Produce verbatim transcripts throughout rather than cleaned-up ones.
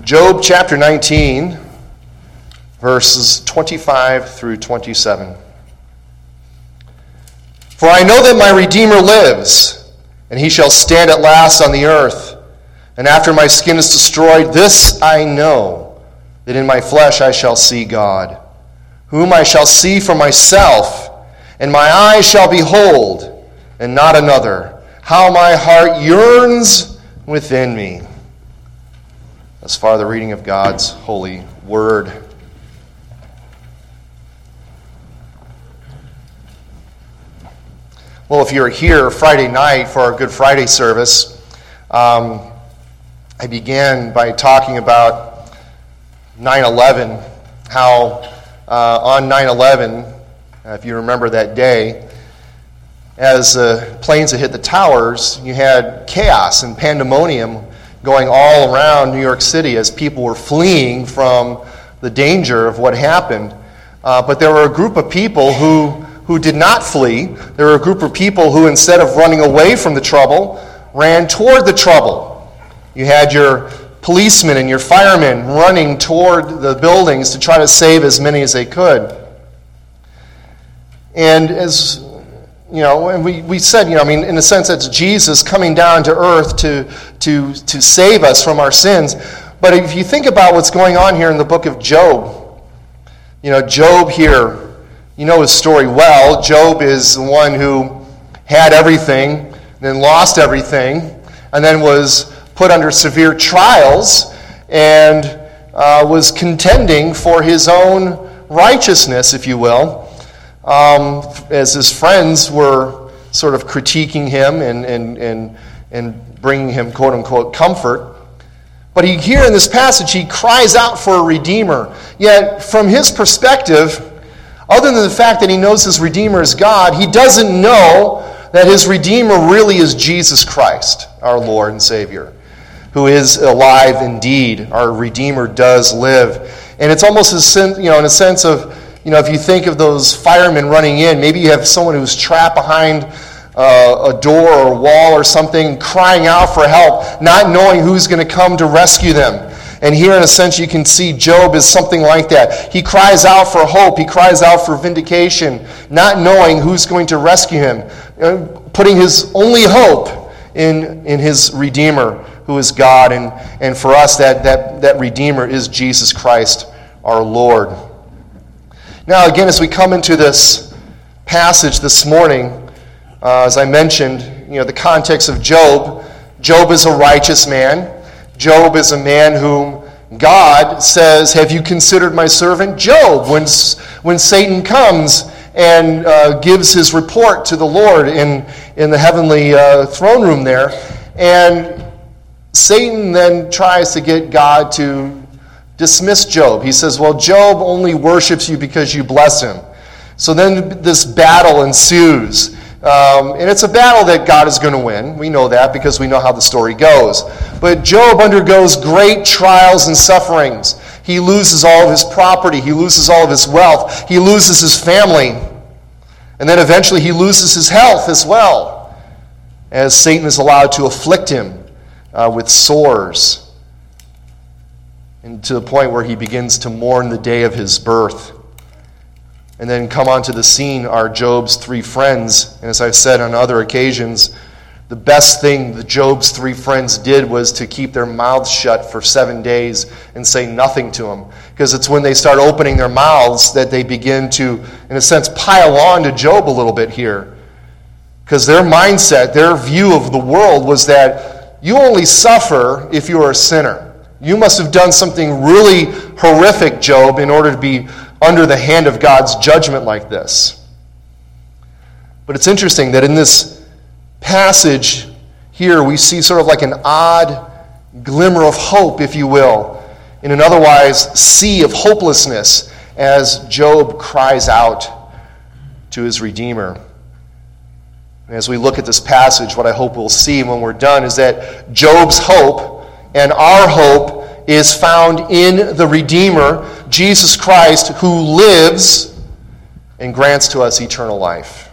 Job chapter nineteen, verses twenty-five through twenty-seven. For I know that my Redeemer lives, and he shall stand at last on the earth. And after my skin is destroyed, this I know, that in my flesh I shall see God, whom I shall see for myself, and my eyes shall behold, and not another. How my heart yearns within me. As far the reading of God's holy word. Well, if you're here Friday night for our Good Friday service, um, I began by talking about nine eleven, how uh, on nine eleven, uh, if you remember that day, as uh, planes had hit the towers, you had chaos and pandemonium going all around New York City as people were fleeing from the danger of what happened. Uh, but there were a group of people who, who did not flee. There were a group of people who, instead of running away from the trouble, ran toward the trouble. You had your policemen and your firemen running toward the buildings to try to save as many as they could. And as You know, and we, we said, you know, I mean, in a sense, that's Jesus coming down to earth to, to, to save us from our sins. But if you think about what's going on here in the book of Job, you know, Job here, you know his story well. Job is the one who had everything, then lost everything, and then was put under severe trials and uh, was contending for his own righteousness, if you will. Um, as his friends were sort of critiquing him and, and, and, and bringing him, quote-unquote, comfort. But he, here in this passage, he cries out for a Redeemer. Yet, from his perspective, other than the fact that he knows his Redeemer is God, he doesn't know that his Redeemer really is Jesus Christ, our Lord and Savior, who is alive indeed. Our Redeemer does live. And it's almost a, you know, in a sense of, you know, if you think of those firemen running in, maybe you have someone who's trapped behind uh, a door or a wall or something, crying out for help, not knowing who's going to come to rescue them. And here, in a sense, you can see Job is something like that. He cries out for hope. He cries out for vindication, not knowing who's going to rescue him, uh, putting his only hope in, in his Redeemer, who is God. And, and for us, that, that, that Redeemer is Jesus Christ, our Lord. Now, again, as we come into this passage this morning, uh, as I mentioned, you know, the context of Job, Job is a righteous man. Job is a man whom God says, have you considered my servant Job? When, when Satan comes and uh, gives his report to the Lord in, in the heavenly uh, throne room there, and Satan then tries to get God to dismiss Job. He says, well, Job only worships you because you bless him. So then this battle ensues. Um, and it's a battle that God is going to win. We know that because we know how the story goes. But Job undergoes great trials and sufferings. He loses all of his property. He loses all of his wealth. He loses his family. And then eventually he loses his health as well, as Satan is allowed to afflict him uh, with sores. And to the point where he begins to mourn the day of his birth. And then come onto the scene are Job's three friends. And as I've said on other occasions, the best thing that Job's three friends did was to keep their mouths shut for seven days and say nothing to him. Because it's when they start opening their mouths that they begin to, in a sense, pile on to Job a little bit here. Because their mindset, their view of the world was that you only suffer if you are a sinner. You must have done something really horrific, Job, in order to be under the hand of God's judgment like this. But it's interesting that in this passage here, we see sort of like an odd glimmer of hope, if you will, in an otherwise sea of hopelessness as Job cries out to his Redeemer. And as we look at this passage, what I hope we'll see when we're done is that Job's hope and our hope is found in the Redeemer, Jesus Christ, who lives and grants to us eternal life.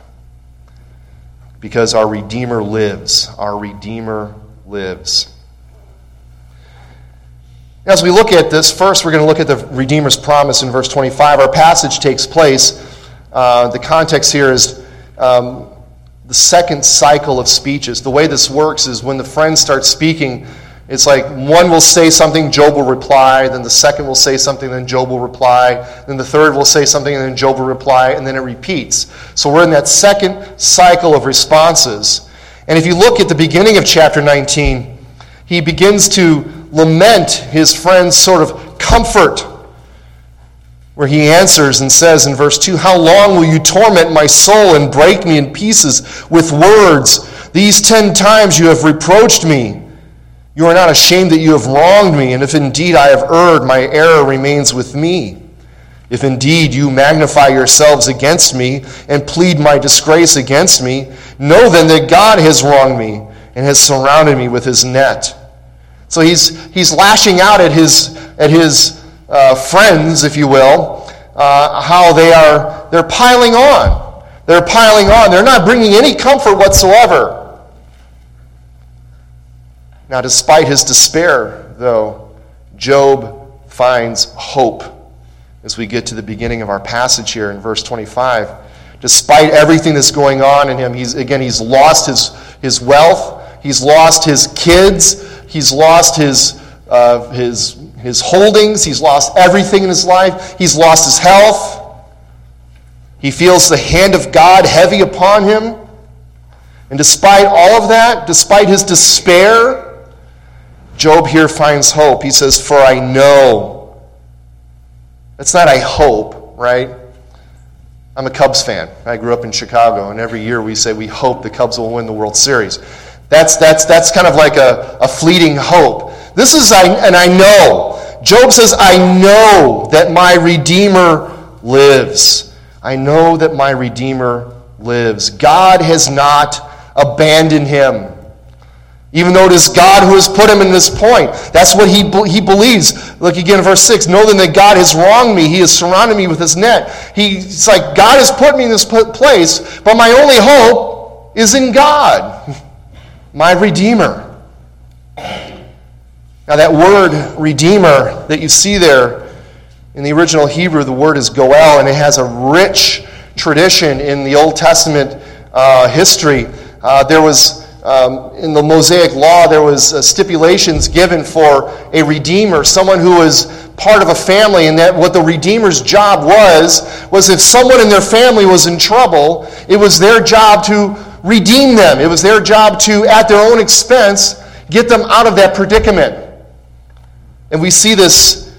Because our Redeemer lives. Our Redeemer lives. As we look at this, first we're going to look at the Redeemer's promise in verse twenty-five. Our passage takes place, uh, the context here is um, the second cycle of speeches. The way this works is when the friends start speaking, it's like one will say something, Job will reply, then the second will say something, then Job will reply, then the third will say something, and then Job will reply, and then it repeats. So we're in that second cycle of responses. And if you look at the beginning of chapter nineteen, he begins to lament his friend's sort of comfort, where he answers and says in verse two, "How long will you torment my soul and break me in pieces with words? These ten times you have reproached me. You are not ashamed that you have wronged me, and if indeed I have erred, my error remains with me. If indeed you magnify yourselves against me and plead my disgrace against me, know then that God has wronged me and has surrounded me with his net." So he's he's lashing out at his at his uh, friends, if you will, uh, how they are they're piling on. They're piling on. They're not bringing any comfort whatsoever. Now, despite his despair, though, Job finds hope as we get to the beginning of our passage here in verse twenty-five. Despite everything that's going on in him, he's again he's lost his his wealth. He's lost his kids. He's lost his, uh, his, his holdings. He's lost everything in his life. He's lost his health. He feels the hand of God heavy upon him. And despite all of that, despite his despair, Job here finds hope. He says, "For I know." That's not "I hope," right? I'm a Cubs fan. I grew up in Chicago, and every year we say we hope the Cubs will win the World Series. That's that's that's kind of like a, a fleeting hope. This is, I, and I know. Job says, "I know that my Redeemer lives." I know that my Redeemer lives. God has not abandoned him. Even though it is God who has put him in this point. That's what he, he believes. Look again in verse six. "Know then that God has wronged me. He has surrounded me with his net." He's like, God has put me in this place, but my only hope is in God, my Redeemer. Now that word Redeemer that you see there in the original Hebrew, the word is Goel, and it has a rich tradition in the Old Testament uh, history. Uh, there was, um, in the Mosaic Law, there was uh, stipulations given for a Redeemer, someone who was part of a family, and that what the Redeemer's job was, was if someone in their family was in trouble, it was their job to redeem them. It was their job to, at their own expense, get them out of that predicament. And we see this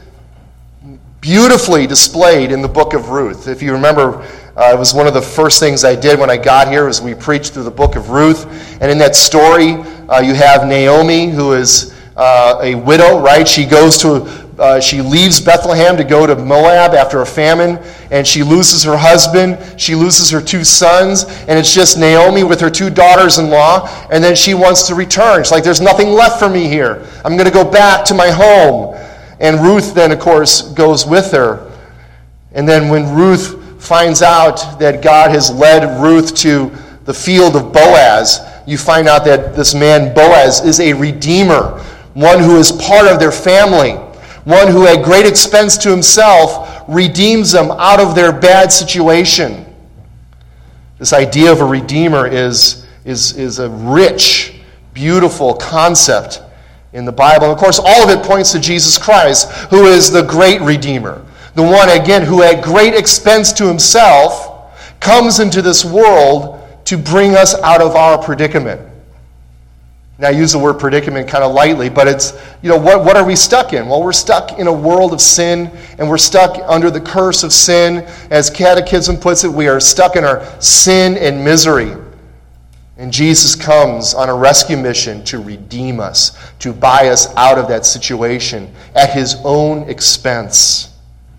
beautifully displayed in the book of Ruth. If you remember, uh, it was one of the first things I did when I got here, was we preached through the book of Ruth. And in that story, uh, you have Naomi, who is uh, a widow, right? She goes to Uh, she leaves Bethlehem to go to Moab after a famine, and she loses her husband, she loses her two sons, and it's just Naomi with her two daughters-in-law, and then she wants to return. She's like, "There's nothing left for me here. I'm going to go back to my home." And Ruth then, of course, goes with her. And then when Ruth finds out that God has led Ruth to the field of Boaz, you find out that this man Boaz is a redeemer, one who is part of their family. One who at great expense to himself redeems them out of their bad situation. This idea of a redeemer is, is, is a rich, beautiful concept in the Bible. And of course, all of it points to Jesus Christ, who is the great redeemer. The one, again, who at great expense to himself comes into this world to bring us out of our predicament. Now, I use the word predicament kind of lightly, but it's, you know, what, what are we stuck in? Well, we're stuck in a world of sin, and we're stuck under the curse of sin. As Catechism puts it, we are stuck in our sin and misery. And Jesus comes on a rescue mission to redeem us, to buy us out of that situation at his own expense.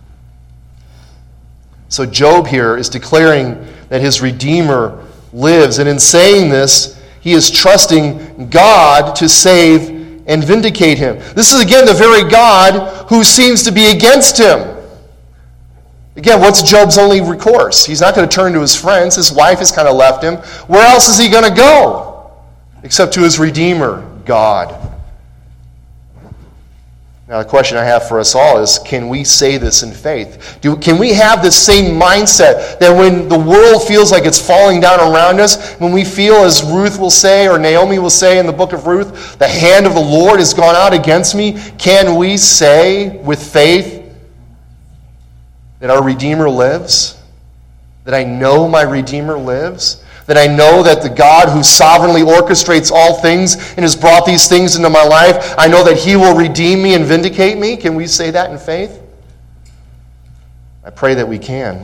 So Job here is declaring that his Redeemer lives, and in saying this, he is trusting God to save and vindicate him. This is, again, the very God who seems to be against him. Again, what's Job's only recourse? He's not going to turn to his friends. His wife has kind of left him. Where else is he going to go? Except to his Redeemer, God. Now, the question I have for us all is, can we say this in faith? Do, can we have this same mindset that when the world feels like it's falling down around us, when we feel, as Ruth will say, or Naomi will say in the book of Ruth, the hand of the Lord has gone out against me, can we say with faith that our Redeemer lives? That I know my Redeemer lives? That I know that the God who sovereignly orchestrates all things and has brought these things into my life, I know that he will redeem me and vindicate me? Can we say that in faith? I pray that we can.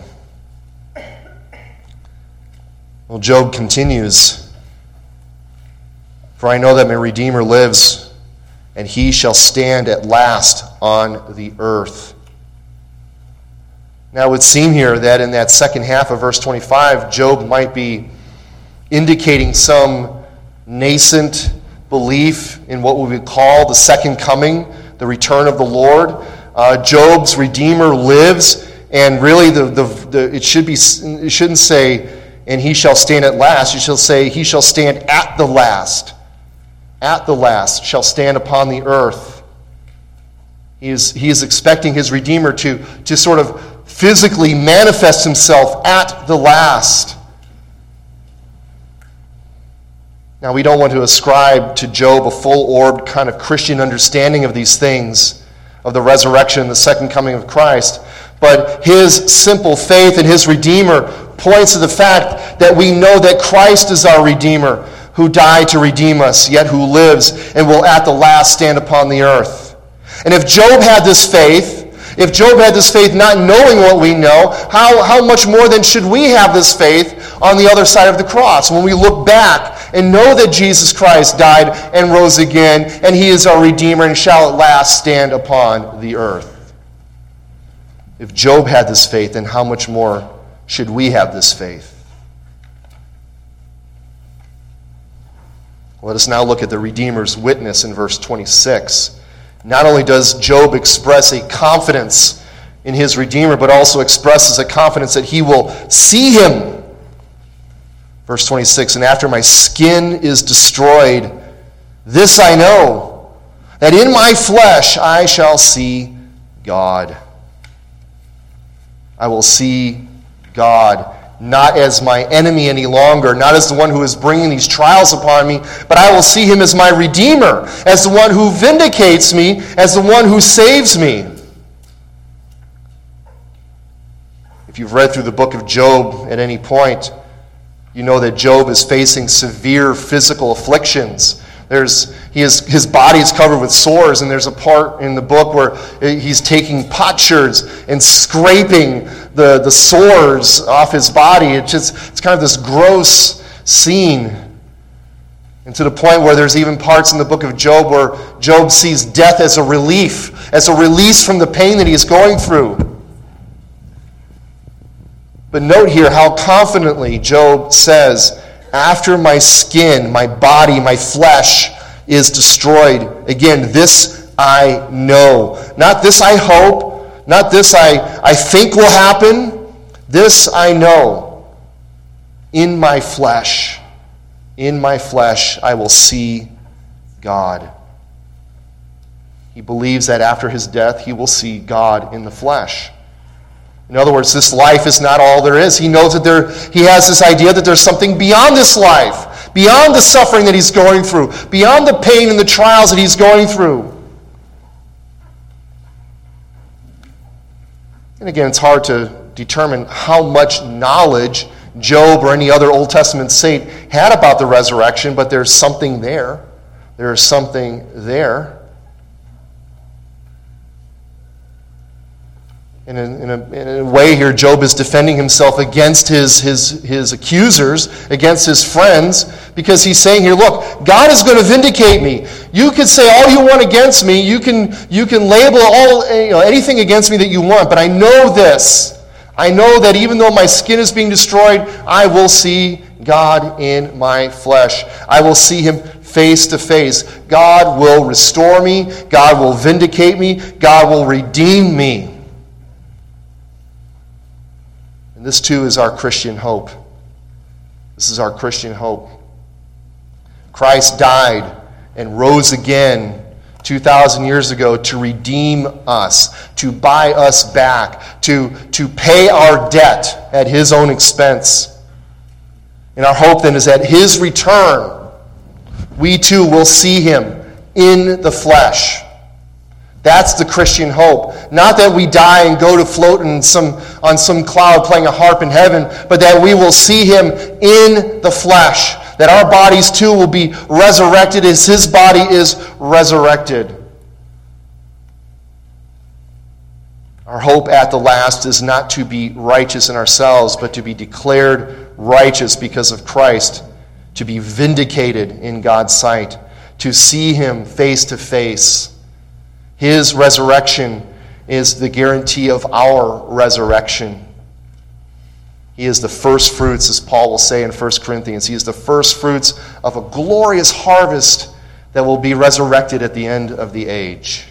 Well, Job continues, "For I know that my Redeemer lives, and he shall stand at last on the earth." Now, it would seem here that in that second half of verse twenty-five, Job might be indicating some nascent belief in what we would call the second coming, the return of the Lord. Uh, Job's Redeemer lives, and really the, the, the it should be it shouldn't say, "and he shall stand at last." It shall say, "he shall stand at the last." At the last shall stand upon the earth. He is, he is expecting his Redeemer to, to sort of physically manifest himself at the last. Now, we don't want to ascribe to Job a full-orbed kind of Christian understanding of these things, of the resurrection and the second coming of Christ. But his simple faith in his Redeemer points to the fact that we know that Christ is our Redeemer, who died to redeem us, yet who lives and will at the last stand upon the earth. And if Job had this faith, if Job had this faith not knowing what we know, how, how much more then should we have this faith on the other side of the cross, when we look back and know that Jesus Christ died and rose again, and he is our Redeemer and shall at last stand upon the earth? If Job had this faith, then how much more should we have this faith? Let us now look at the Redeemer's witness in verse twenty-six. Not only does Job express a confidence in his Redeemer, but also expresses a confidence that he will see him. Verse twenty-six, "And after my skin is destroyed, this I know, that in my flesh I shall see God." I will see God, not as my enemy any longer, not as the one who is bringing these trials upon me, but I will see him as my Redeemer, as the one who vindicates me, as the one who saves me. If you've read through the book of Job at any point, you know that Job is facing severe physical afflictions. There's, he is, his body is covered with sores, and there's a part in the book where he's taking potsherds and scraping the, the sores off his body. It's just, it's kind of this gross scene. And to the point where there's even parts in the book of Job where Job sees death as a relief, as a release from the pain that he's going through. But note here how confidently Job says, "After my skin, my body, my flesh is destroyed. Again, this I know." Not this I hope, not this I, I think will happen. This I know. In my flesh, in my flesh, I will see God. He believes that after his death, he will see God in the flesh. In other words, this life is not all there is. He knows that there, he has this idea that there's something beyond this life, beyond the suffering that he's going through, beyond the pain and the trials that he's going through. And again, it's hard to determine how much knowledge Job or any other Old Testament saint had about the resurrection, but there's something there. There is something there. In a, in, a, in a way here, Job is defending himself against his, his, his accusers, against his friends, because he's saying here, look, God is going to vindicate me. You can say all you want against me. You can, you can label all, you know, anything against me that you want, but I know this. I know that even though my skin is being destroyed, I will see God in my flesh. I will see him face to face. God will restore me. God will vindicate me. God will redeem me. And this too is our Christian hope. This is our Christian hope. Christ died and rose again two thousand years ago to redeem us, to buy us back, to, to pay our debt at his own expense. And our hope then is that his return, we too will see him in the flesh. That's the Christian hope. Not that we die and go to float in some, on some cloud playing a harp in heaven, but that we will see him in the flesh. That our bodies too will be resurrected as his body is resurrected. Our hope at the last is not to be righteous in ourselves, but to be declared righteous because of Christ, to be vindicated in God's sight, to see him face to face. His resurrection is the guarantee of our resurrection. He is the first fruits, as Paul will say in First Corinthians. He is the first fruits of a glorious harvest that will be resurrected at the end of the age.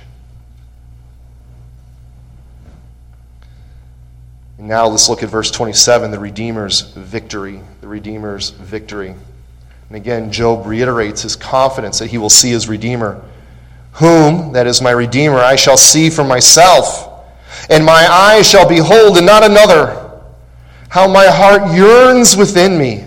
And now let's look at verse twenty-seven, the Redeemer's victory. The Redeemer's victory. And again, Job reiterates his confidence that he will see his Redeemer. Whom, that is my Redeemer, I shall see for myself, and my eyes shall behold and not another. How my heart yearns within me.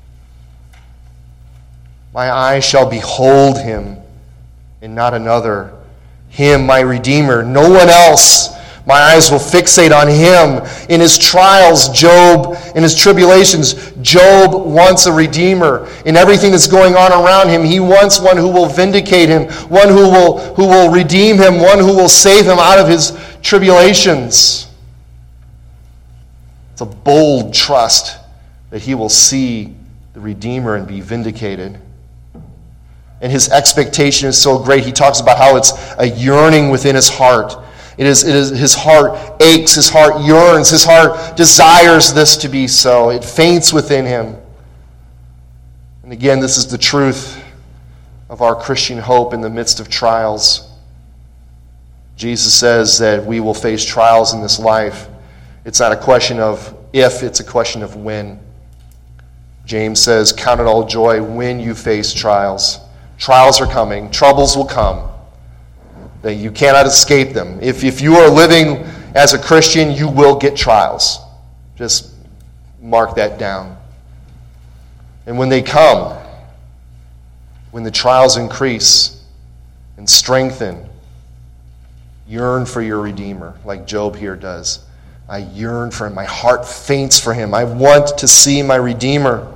My eyes shall behold him, and not another. Him, my Redeemer, no one else. My eyes will fixate on him. In his trials, Job, in his tribulations, Job wants a Redeemer. In everything that's going on around him, he wants one who will vindicate him, one who will, who will redeem him, one who will save him out of his tribulations. It's a bold trust that he will see the Redeemer and be vindicated. And his expectation is so great. He talks about how it's a yearning within his heart. It is, it is his heart aches, his heart yearns, his heart desires this to be so. It faints within him. And again, this is the truth of our Christian hope in the midst of trials. Jesus says that we will face trials in this life. It's not a question of if, it's a question of when. James says, count it all joy when you face trials. Trials are coming. Troubles will come. That you cannot escape them. If, if you are living as a Christian, you will get trials. Just mark that down. And when they come, when the trials increase and strengthen, yearn for your Redeemer, like Job here does. I yearn for him. My heart faints for him. I want to see my Redeemer.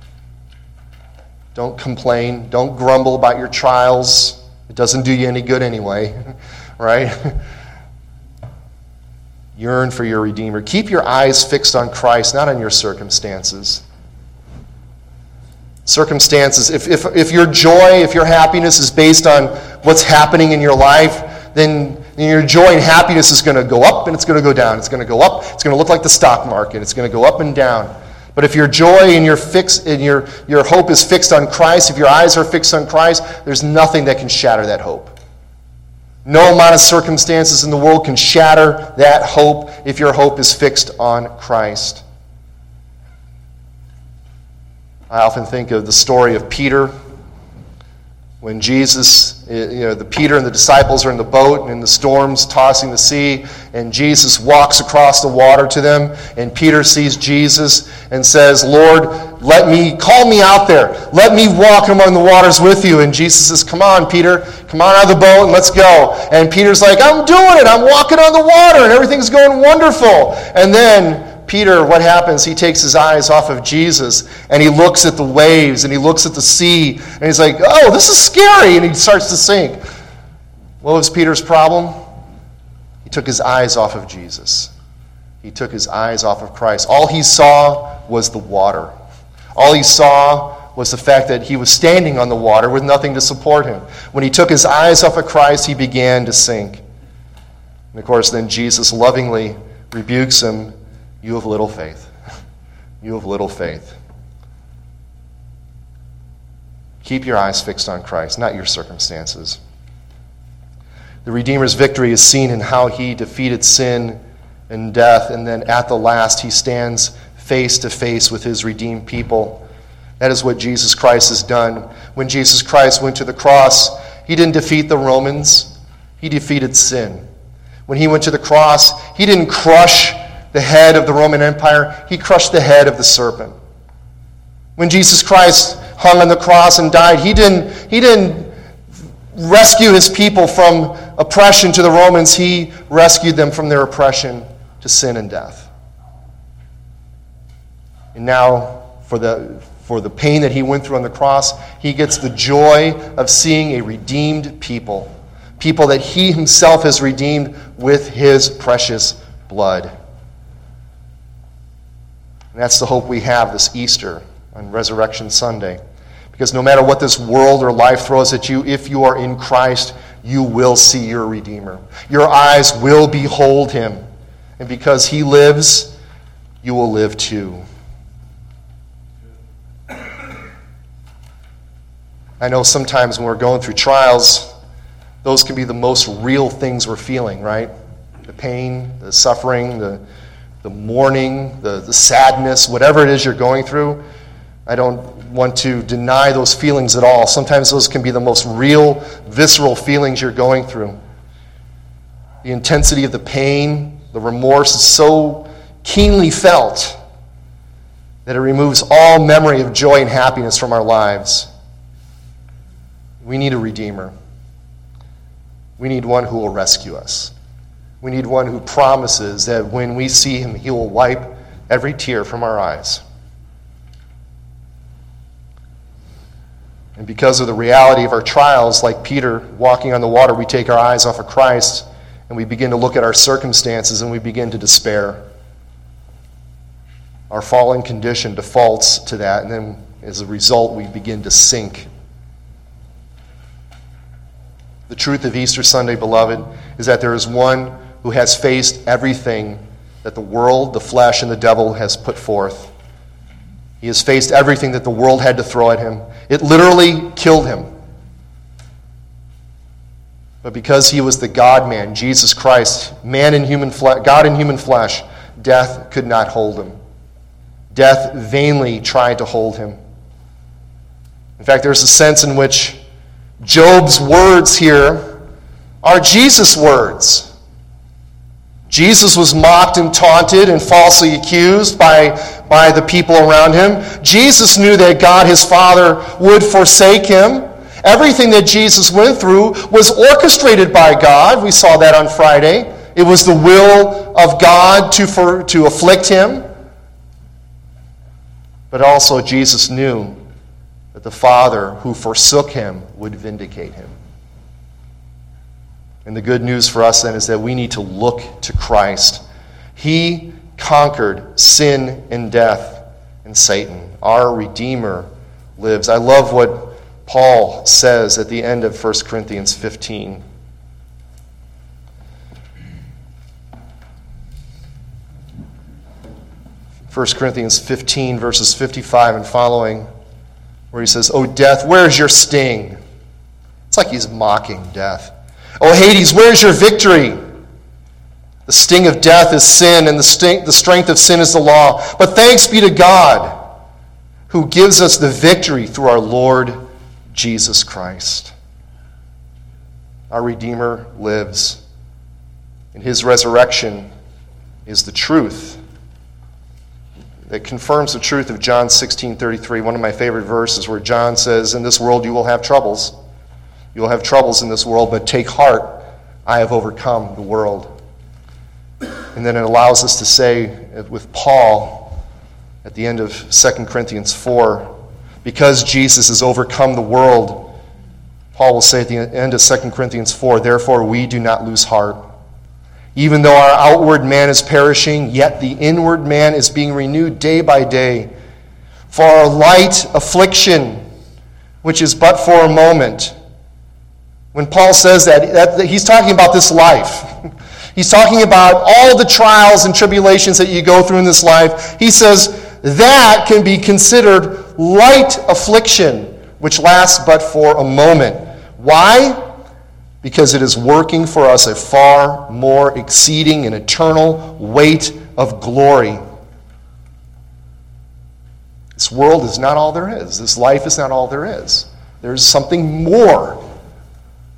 Don't complain. Don't grumble about your trials. It doesn't do you any good anyway, right? Yearn for your Redeemer. Keep your eyes fixed on Christ, not on your circumstances. Circumstances, if, if, if your joy, if your happiness is based on what's happening in your life, then your joy and happiness is going to go up and it's going to go down. It's going to go up. It's going to look like the stock market. It's going to go up and down. But if your joy and your fix and your, your hope is fixed on Christ, if your eyes are fixed on Christ, there's nothing that can shatter that hope. No amount of circumstances in the world can shatter that hope if your hope is fixed on Christ. I often think of the story of Peter. When Jesus, you know, the Peter and the disciples are in the boat and in the storms tossing the sea, and Jesus walks across the water to them, and Peter sees Jesus and says, Lord, let me, call me out there. Let me walk among the waters with you. And Jesus says, come on, Peter, come on out of the boat and let's go. And Peter's like, I'm doing it. I'm walking on the water and everything's going wonderful. And then Peter, what happens? He takes his eyes off of Jesus and he looks at the waves and he looks at the sea and he's like, oh, this is scary. And he starts to sink. What was Peter's problem? He took his eyes off of Jesus. He took his eyes off of Christ. All he saw was the water. All he saw was the fact that he was standing on the water with nothing to support him. When he took his eyes off of Christ, he began to sink. And of course, then Jesus lovingly rebukes him. You have little faith. You have little faith. Keep your eyes fixed on Christ, not your circumstances. The Redeemer's victory is seen in how he defeated sin and death, and then at the last he stands face to face with his redeemed people. That is what Jesus Christ has done. When Jesus Christ went to the cross, He didn't defeat the Romans. He defeated sin. When he went to the cross, he didn't crush the head of the Roman Empire. He crushed the head of the serpent. When Jesus Christ hung on the cross and died, he didn't, he didn't rescue his people from oppression to the Romans. He rescued them from their oppression to sin and death. And now, for the, for the pain that he went through on the cross, he gets the joy of seeing a redeemed people. People that he himself has redeemed with his precious blood. And that's the hope we have this Easter on Resurrection Sunday. Because no matter what this world or life throws at you, if you are in Christ, you will see your Redeemer. Your eyes will behold him. And because he lives, you will live too. I know sometimes when we're going through trials, those can be the most real things we're feeling, right? The pain, the suffering, the, the mourning, the, the sadness, whatever it is you're going through. I don't want to deny those feelings at all. Sometimes those can be the most real, visceral feelings you're going through. The intensity of the pain, the remorse is so keenly felt that it removes all memory of joy and happiness from our lives. We need a Redeemer. We need one who will rescue us. We need one who promises that when we see him, he will wipe every tear from our eyes. And because of the reality of our trials, like Peter walking on the water, we take our eyes off of Christ and we begin to look at our circumstances and we begin to despair. Our fallen condition defaults to that, and then as a result, we begin to sink. The truth of Easter Sunday, beloved, is that there is one who has faced everything that the world, the flesh, and the devil has put forth. He has faced everything that the world had to throw at him. It literally killed him. But because he was the God-man, Jesus Christ, man in human flesh, God in human flesh, death could not hold him. Death vainly tried to hold him. In fact, there's a sense in which Job's words here are Jesus' words. Jesus was mocked and taunted and falsely accused by, by the people around him. Jesus knew that God, his Father, would forsake him. Everything that Jesus went through was orchestrated by God. We saw that on Friday. It was the will of God to, for, to afflict him. But also Jesus knew that the Father who forsook him would vindicate him. And the good news for us then is that we need to look to Christ. He conquered sin and death and Satan. Our Redeemer lives. I love what Paul says at the end of First Corinthians fifteen. First Corinthians fifteen, verses fifty-five and following, where he says, "O death, where's your sting?" It's like he's mocking death. "O Hades, where's your victory? The sting of death is sin, and the, sting, the strength of sin is the law. But thanks be to God, who gives us the victory through our Lord Jesus Christ." Our Redeemer lives, and his resurrection is the truth that confirms the truth of John sixteen thirty-three, one of my favorite verses, where John says, "In this world you will have troubles. You will have troubles in this world, but take heart, I have overcome the world." And then it allows us to say with Paul at the end of Second Corinthians four, because Jesus has overcome the world, Paul will say at the end of Second Corinthians four, "Therefore we do not lose heart. Even though our outward man is perishing, yet the inward man is being renewed day by day. For our light affliction, which is but for a moment." When Paul says that, that he's talking about this life. He's talking about all the trials and tribulations that you go through in this life. He says that can be considered light affliction, which lasts but for a moment. Why? Because it is working for us a far more exceeding and eternal weight of glory. This world is not all there is. This life is not all there is. There's something more.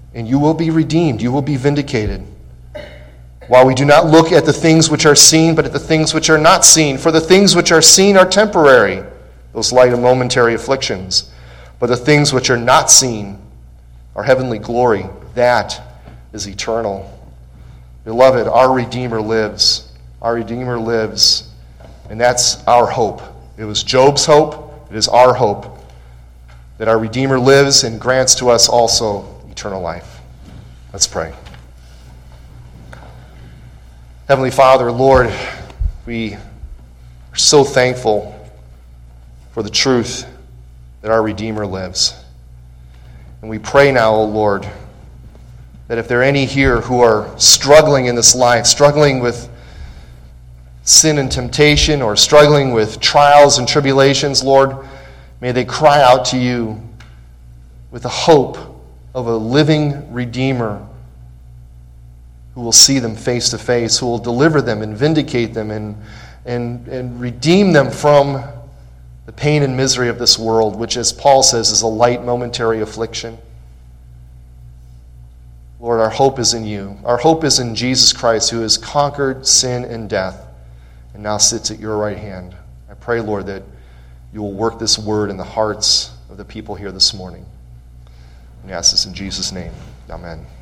and you will be redeemed. You will be vindicated. While we do not look at the things which are seen, but at the things which are not seen. For the things which are seen are temporary, those light and momentary afflictions. But the things which are not seen are heavenly glory. That is eternal. Beloved, our Redeemer lives. Our Redeemer lives. And that's our hope. It was Job's hope. It is our hope that our Redeemer lives and grants to us also eternal life. Let's pray. Heavenly Father, Lord, we are so thankful for the truth that our Redeemer lives. And we pray now, O Lord, that if there are any here who are struggling in this life, struggling with sin and temptation, or struggling with trials and tribulations, Lord, may they cry out to you with the hope of a living Redeemer who will see them face to face, who will deliver them and vindicate them and, and, and redeem them from the pain and misery of this world, which, as Paul says, is a light momentary affliction. Lord, our hope is in you. Our hope is in Jesus Christ, who has conquered sin and death and now sits at your right hand. I pray, Lord, that you will work this word in the hearts of the people here this morning. And I ask this in Jesus' name. Amen.